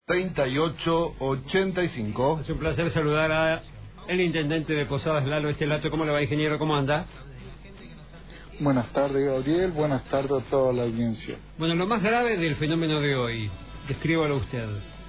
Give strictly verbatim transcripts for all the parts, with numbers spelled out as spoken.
treinta y ocho ochenta y cinco. Es un placer saludar a el intendente de Posadas, Lalo Estelato. ¿Cómo le va, ingeniero? ¿Cómo anda? Buenas tardes, Gabriel. Buenas tardes a toda la audiencia. Bueno, lo más grave del fenómeno de hoy, descríbalo usted.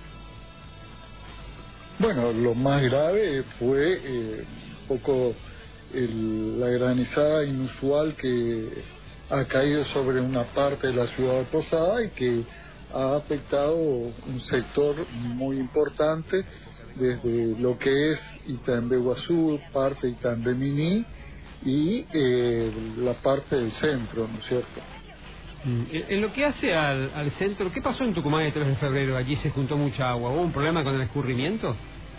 Bueno, lo más grave fue eh, un poco el, la granizada inusual que ha caído sobre una parte de la ciudad de Posadas y que ha afectado un sector muy importante desde lo que es Itaimbe-Guazú, parte de Itaimbe-Miní y eh, la parte del centro, ¿no es cierto? En lo que hace al, al centro, ¿qué pasó en Tucumán el tres de febrero? Allí se juntó mucha agua. ¿Hubo un problema con el escurrimiento?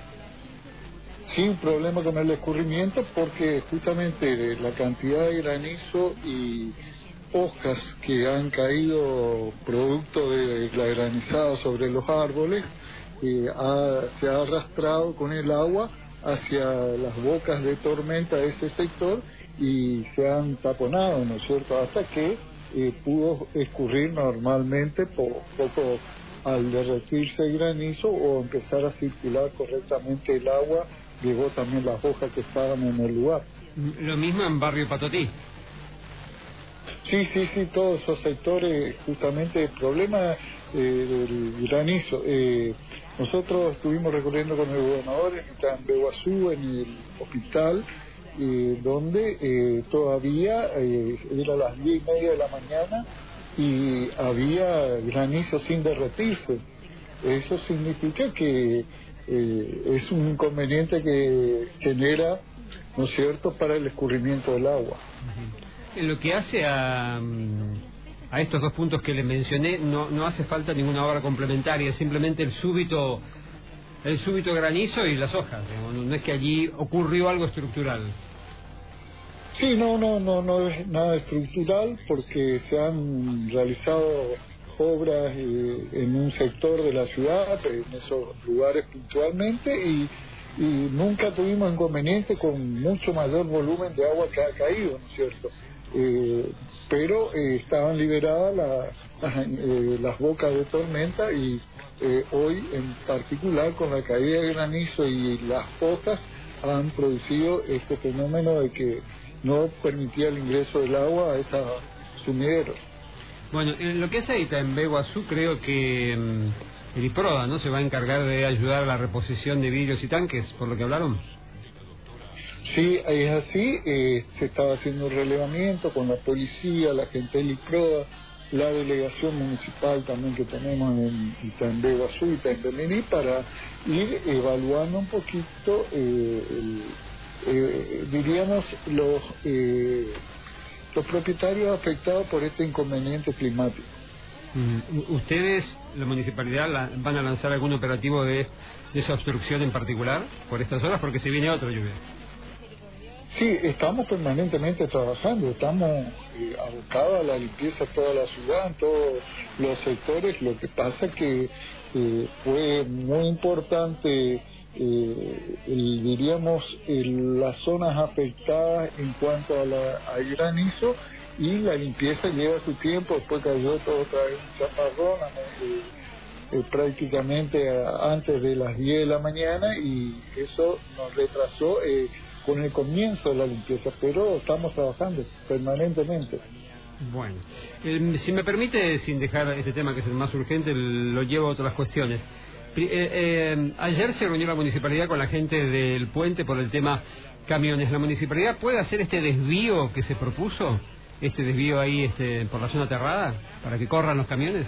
Sí, un problema con el escurrimiento porque justamente la cantidad de granizo y hojas que han caído producto de la granizada sobre los árboles eh, ha, se ha arrastrado con el agua hacia las bocas de tormenta de ese sector y se han taponado, ¿no es cierto?, hasta que eh, pudo escurrir normalmente, por poco al derretirse el granizo o empezar a circular correctamente el agua, llegó también las hojas que estaban en el lugar. Lo mismo en Barrio Patotí. Sí, sí, sí, todos esos sectores, justamente el problema eh, del granizo. Eh, nosotros estuvimos recorriendo con el gobernador en Itaimbe-Guazú, en el hospital, eh, donde eh, todavía eh, era las diez y media de la mañana y había granizo sin derretirse. Eso significa que eh, es un inconveniente que genera, ¿no es cierto?, para el escurrimiento del agua. Uh-huh. En lo que hace a, a estos dos puntos que les mencioné, no, no hace falta ninguna obra complementaria, simplemente el súbito el súbito granizo y las hojas, digamos. No es que allí ocurrió algo estructural. Sí, no, no, no, no es nada estructural porque se han realizado obras eh, en un sector de la ciudad, en esos lugares puntualmente, y, y nunca tuvimos inconveniente con mucho mayor volumen de agua que ha caído, ¿no es cierto? Eh, pero eh, estaban liberadas la, las, eh, las bocas de tormenta y eh, hoy en particular con la caída de granizo y las hojas han producido este fenómeno de que no permitía el ingreso del agua a esos sumideros. Bueno, en lo que es Itaimbe-Guazú, creo que um, el IPRODA, ¿no?, se va a encargar de ayudar a la reposición de vidrios y tanques, por lo que hablaron. Sí, es así, eh, se estaba haciendo un relevamiento con la policía, la gente del IPRODA, la delegación municipal también que tenemos en Itaimbe-Guazú y Itaimbe-Miní para ir evaluando un poquito, eh, el, eh, diríamos, los, eh, los propietarios afectados por este inconveniente climático. Mm. ¿Ustedes, la municipalidad, la, van a lanzar algún operativo de, de esa obstrucción en particular por estas horas? Porque se viene otra lluvia. Sí, estamos permanentemente trabajando, estamos eh, abocados a la limpieza de toda la ciudad, en todos los sectores. Lo que pasa es que eh, fue muy importante, eh, el, diríamos, el, las zonas afectadas en cuanto a la, al granizo, y la limpieza lleva su tiempo. Después cayó todo otra vez un chaparrón eh, eh, prácticamente a, antes de las diez de la mañana, y eso nos retrasó eh, con el comienzo de la limpieza, pero estamos trabajando permanentemente. Bueno, eh, si me permite, sin dejar este tema que es el más urgente, lo llevo a otras cuestiones. Eh, eh, ayer se reunió la municipalidad con la gente del puente por el tema camiones. ¿La municipalidad puede hacer este desvío que se propuso? Este desvío ahí este, por la zona aterrada, para que corran los camiones.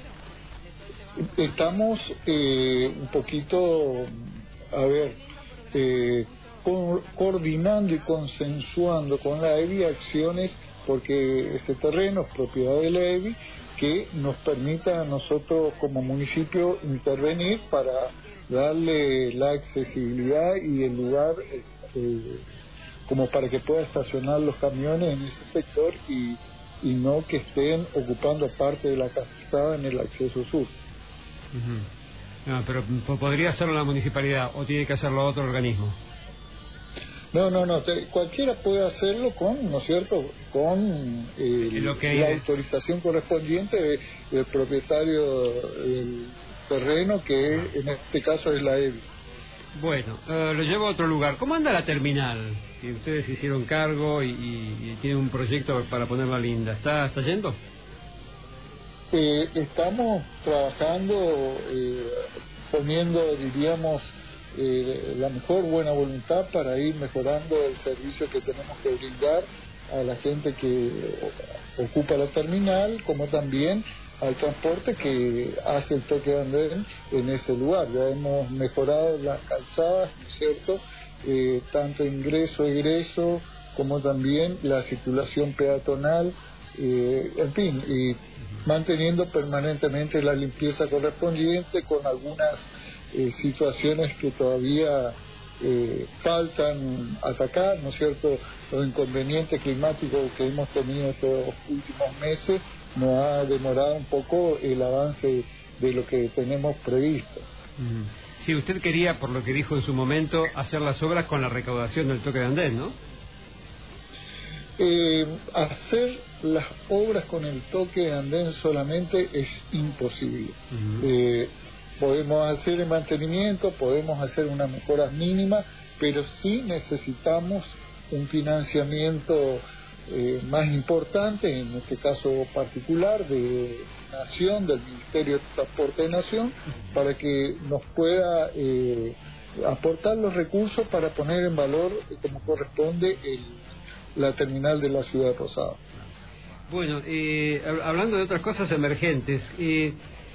Estamos eh, un poquito, a ver, eh, Co- coordinando y consensuando con la E B I acciones, porque ese terreno es propiedad de la E B I, que nos permita a nosotros como municipio intervenir para darle la accesibilidad y el lugar eh, como para que pueda estacionar los camiones en ese sector y, y no que estén ocupando parte de la calzada en el acceso sur. Uh-huh. No, pero ¿podría hacerlo la municipalidad o tiene que hacerlo otro organismo? No, no, no, te, cualquiera puede hacerlo con, ¿no es cierto?, con eh, lo que la hay... autorización correspondiente de, del propietario del terreno, que en este caso es la E B I. Bueno, uh, lo llevo a otro lugar. ¿Cómo anda la terminal? Que ustedes hicieron cargo y, y, y tienen un proyecto para ponerla linda. ¿Está, está yendo? Eh, estamos trabajando, eh, poniendo, diríamos, eh, la mejor buena voluntad para ir mejorando el servicio que tenemos que brindar a la gente que ocupa la terminal, como también al transporte que hace el toque de andén en ese lugar. Ya hemos mejorado las calzadas, ¿no es cierto?, eh, tanto ingreso, egreso, como también la circulación peatonal, eh, en fin, y manteniendo permanentemente la limpieza correspondiente, con algunas eh, situaciones que todavía eh, faltan atacar, ¿no es cierto? Los inconvenientes climáticos que hemos tenido estos últimos meses nos ha demorado un poco el avance de lo que tenemos previsto. Mm. Sí, usted quería, por lo que dijo en su momento, hacer las obras con la recaudación del toque de andén, ¿no? Eh, hacer las obras con el toque de andén solamente es imposible. Uh-huh. Eh, podemos hacer el mantenimiento, podemos hacer unas mejoras mínimas, pero sí necesitamos un financiamiento eh, más importante, en este caso particular, de Nación, del Ministerio de Transporte de Nación, para que nos pueda eh, aportar los recursos para poner en valor, eh, como corresponde, el la terminal de la ciudad de Rosado. Bueno, eh, hablando de otras cosas emergentes, eh,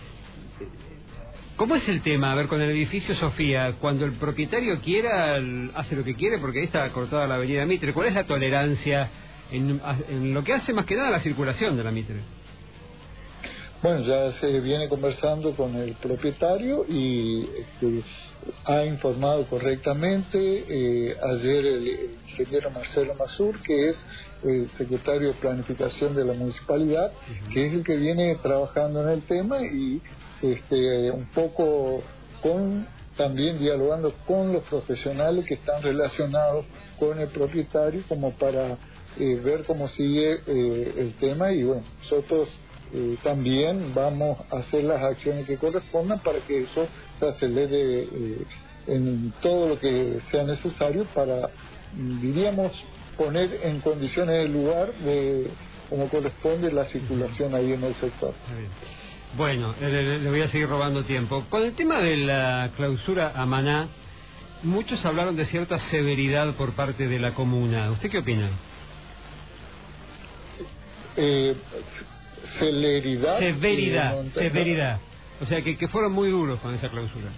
¿cómo es el tema? A ver, con el edificio Sofía, cuando el propietario quiera, hace lo que quiere, porque ahí está cortada la avenida Mitre. ¿Cuál es la tolerancia en, en lo que hace más que nada la circulación de la Mitre? Bueno, ya se viene conversando con el propietario y este, ha informado correctamente. Eh, ayer el, el ingeniero Marcelo Mazur, que es el secretario de Planificación de la Municipalidad, uh-huh. que es el que viene trabajando en el tema y este, un poco con también dialogando con los profesionales que están relacionados con el propietario, como para eh, ver cómo sigue eh, el tema. Y bueno, nosotros Eh, también vamos a hacer las acciones que correspondan para que eso se acelere eh, en todo lo que sea necesario para, diríamos, poner en condiciones el lugar de como corresponde la circulación ahí en el sector. Bueno, le, le voy a seguir robando tiempo. Con el tema de la clausura a Maná, muchos hablaron de cierta severidad por parte de la comuna. ¿Usted qué opina? Eh, Celeridad. Severidad, no severidad. O sea, que, que fueron muy duros con esa clausura.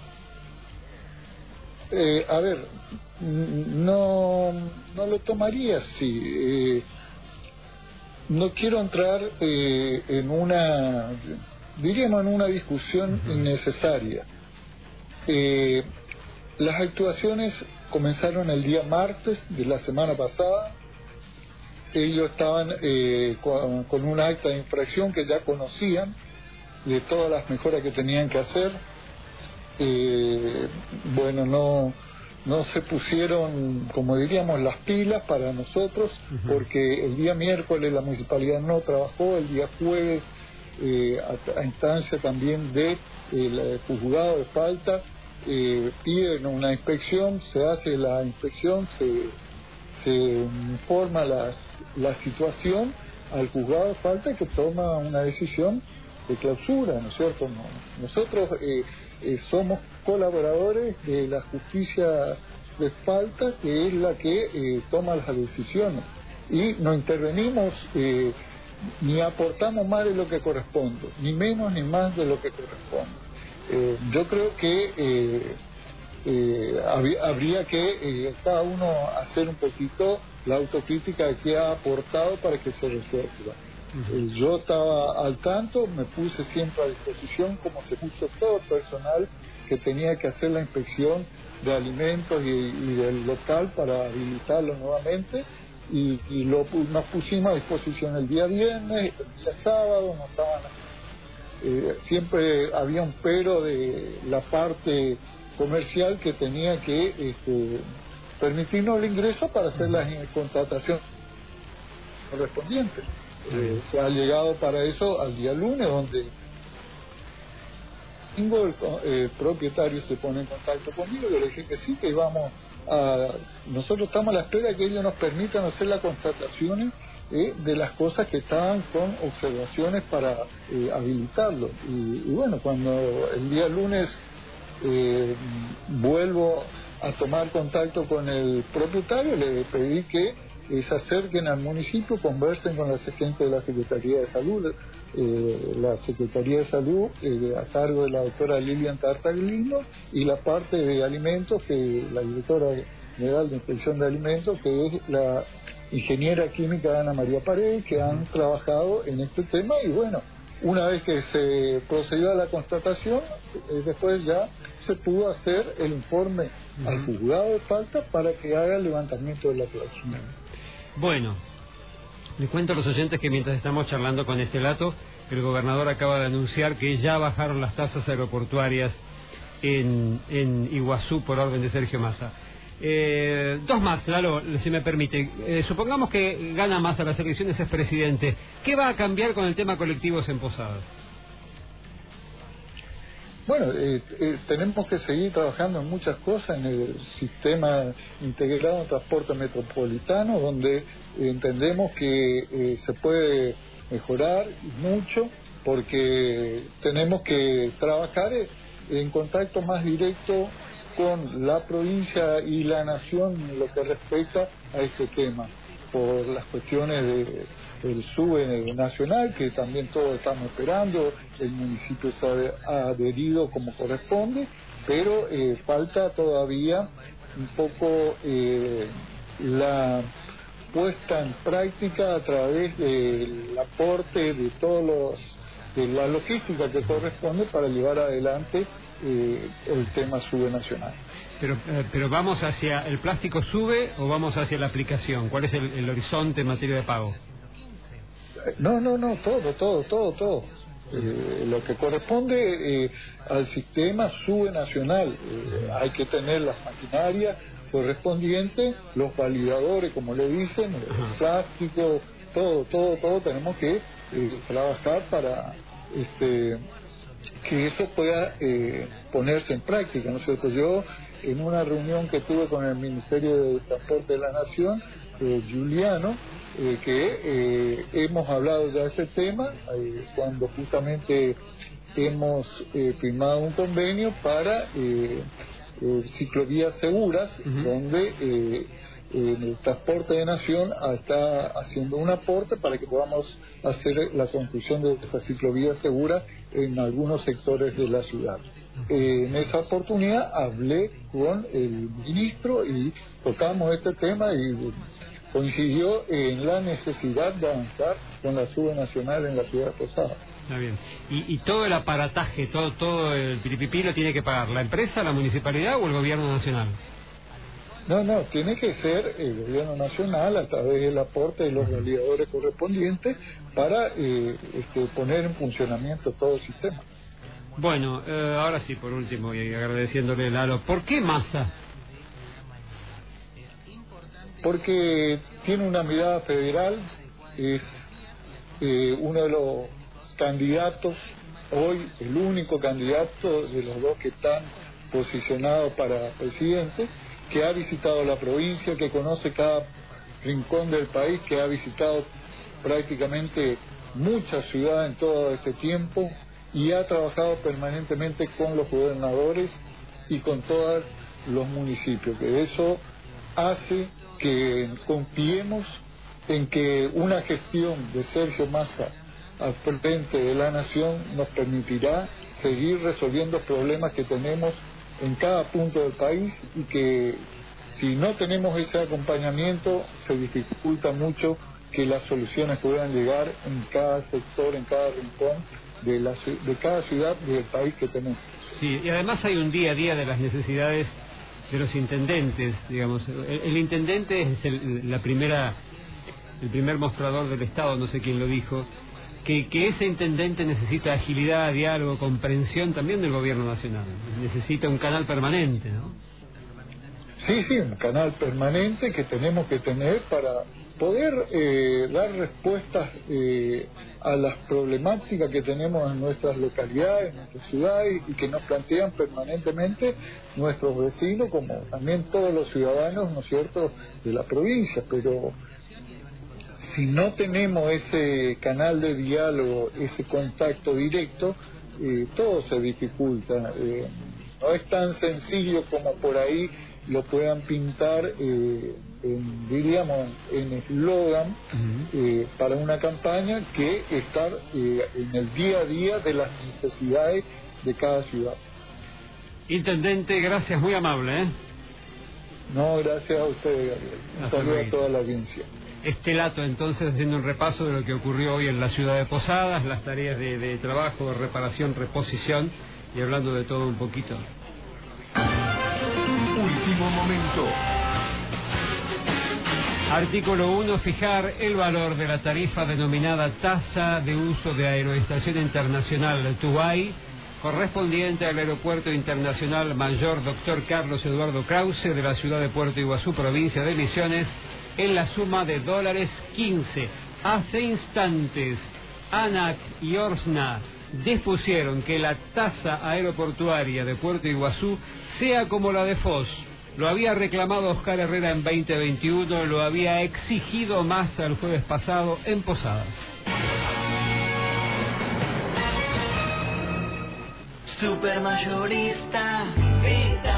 Eh, a ver, no, no lo tomaría así. Eh, no quiero entrar eh, en una, diríamos, en una discusión uh-huh. innecesaria. Eh, las actuaciones comenzaron el día martes de la semana pasada. Ellos estaban eh, con, con un acta de infracción que ya conocían de todas las mejoras que tenían que hacer. Eh, bueno, no no se pusieron, como diríamos, las pilas para nosotros, uh-huh. porque el día miércoles la municipalidad no trabajó, el día jueves eh, a, a instancia también de el juzgado de falta eh, piden una inspección, se hace la inspección, se se informa las, la situación al juzgado de falta, que toma una decisión de clausura, ¿no es cierto? No, nosotros eh, eh, somos colaboradores de la justicia de falta, que es la que eh, toma las decisiones, y no intervenimos eh, ni aportamos más de lo que corresponde, ni menos ni más de lo que corresponde. Eh, yo creo que eh, Eh, habría que eh, cada uno hacer un poquito la autocrítica que ha aportado para que se resuelva. Uh-huh. Eh, yo estaba al tanto, me puse siempre a disposición, como se puso todo el personal que tenía que hacer la inspección de alimentos y, y del local para habilitarlo nuevamente, y, y lo, nos pusimos a disposición el día viernes, el día sábado, no estaban, eh, siempre había un pero de la parte comercial que tenía que este, permitirnos el ingreso para hacer las contrataciones correspondientes. Eh, se ha llegado para eso al día lunes, donde domingo el, el propietario se pone en contacto conmigo, yo le dije que sí, que íbamos a... Nosotros estamos a la espera de que ellos nos permitan hacer las constataciones eh, de las cosas que estaban con observaciones para eh, habilitarlo. Y, y bueno, cuando el día lunes eh, vuelvo a tomar contacto con el propietario, le pedí que eh, se acerquen al municipio, conversen con la gente de la Secretaría de Salud, eh, la Secretaría de Salud eh, a cargo de la doctora Lilian Tartaglino, y la parte de alimentos, que la directora general de Inspección de Alimentos, que es la ingeniera química Ana María Paredes, que han trabajado en este tema. Y bueno, una vez que se procedió a la constatación, eh, después ya se pudo hacer el informe uh-huh. al juzgado de falta para que haga el levantamiento de la cláusula. Bueno, les cuento a los oyentes que mientras estamos charlando con este dato, el gobernador acaba de anunciar que ya bajaron las tasas aeroportuarias en, en Iguazú por orden de Sergio Massa. Eh, dos más, Lalo, si me permite. Eh, supongamos que gana Massa las elecciones, es presidente. ¿Qué va a cambiar con el tema colectivos en Posadas? Bueno, eh, eh, tenemos que seguir trabajando en muchas cosas en el sistema integrado de transporte metropolitano, donde eh, entendemos que eh, se puede mejorar mucho, porque tenemos que trabajar en contacto más directo con la provincia y la nación en lo que respecta a este tema, por las cuestiones de el SUBE nacional, que también todos estamos esperando, el municipio se ha adherido como corresponde, pero eh, falta todavía un poco eh, la puesta en práctica a través del aporte de todos los de la logística que corresponde para llevar adelante eh, el tema SUBE nacional. Pero, eh, pero ¿vamos hacia el plástico SUBE o vamos hacia la aplicación? ¿Cuál es el, el horizonte en materia de pago? No, no, no, todo, todo, todo, todo. Eh, lo que corresponde eh, al sistema SUBE nacional. Eh, hay que tener las maquinarias correspondientes, los validadores, como le dicen, el plástico, todo, todo, todo. Tenemos que eh, trabajar para este, que eso pueda eh, ponerse en práctica, ¿no es cierto? Yo, en una reunión que tuve con el Ministerio de Transporte de la Nación, eh, Juliano, Eh, que eh, hemos hablado ya de este tema, eh, cuando justamente hemos eh, firmado un convenio para eh, eh, ciclovías seguras, uh-huh. donde eh, eh, el Transporte de Nación está haciendo un aporte para que podamos hacer la construcción de esas ciclovías seguras en algunos sectores de la ciudad. Eh, en esa oportunidad hablé con el ministro y tocamos este tema y coincidió en la necesidad de avanzar con la SUBE nacional en la ciudad de Posadas. Está bien. Y, y todo el aparataje, todo todo el piripipí lo tiene que pagar la empresa, la municipalidad o el gobierno nacional. No, no, tiene que ser el gobierno nacional a través del aporte de los validadores correspondientes para eh, este, poner en funcionamiento todo el sistema. Bueno, eh, ahora sí, por último, y agradeciéndole, Lalo, ¿por qué Massa? Porque tiene una mirada federal, es eh, uno de los candidatos, hoy el único candidato de los dos que están posicionados para presidente, que ha visitado la provincia, que conoce cada rincón del país, que ha visitado prácticamente muchas ciudades en todo este tiempo y ha trabajado permanentemente con los gobernadores y con todos los municipios, que eso hace que confiemos en que una gestión de Sergio Massa al frente de la nación nos permitirá seguir resolviendo problemas que tenemos en cada punto del país, y que si no tenemos ese acompañamiento se dificulta mucho que las soluciones puedan llegar en cada sector, en cada rincón de, la, de cada ciudad del país que tenemos. Sí, y además hay un día a día de las necesidades de los intendentes, digamos. El, el intendente es el, la primera, el primer mostrador del Estado, no sé quién lo dijo, que, que ese intendente necesita agilidad, diálogo, comprensión también del gobierno nacional. Necesita un canal permanente, ¿no? Sí, sí, un canal permanente que tenemos que tener para poder eh, dar respuestas eh, a las problemáticas que tenemos en nuestras localidades, en nuestras ciudades y que nos plantean permanentemente nuestros vecinos, como también todos los ciudadanos, ¿no es cierto?, de la provincia. Pero si no tenemos ese canal de diálogo, ese contacto directo, eh, todo se dificulta. Eh, no es tan sencillo como por ahí lo puedan pintar, eh, en, diríamos, en eslogan uh-huh. eh, para una campaña, que estar eh, en el día a día de las necesidades de cada ciudad. Intendente, gracias, muy amable. ¿eh? No, gracias a usted, Gabriel. Un saludo a toda la audiencia. Estelato, entonces, haciendo un repaso de lo que ocurrió hoy en la ciudad de Posadas, las tareas de, de trabajo, de reparación, reposición, y hablando de todo un poquito. Último momento. Artículo uno. Fijar el valor de la tarifa denominada tasa de uso de Aeroestación Internacional Tubay, correspondiente al Aeropuerto Internacional Mayor Doctor Carlos Eduardo Krause de la ciudad de Puerto Iguazú, provincia de Misiones, en la suma de dólares quince. Hace instantes, ANAC y ORSNA dispusieron que la tasa aeroportuaria de Puerto Iguazú sea como la de Foz. Lo había reclamado Oscar Herrera en veinte veintiuno, lo había exigido Massa el jueves pasado en Posadas. Supermayorista,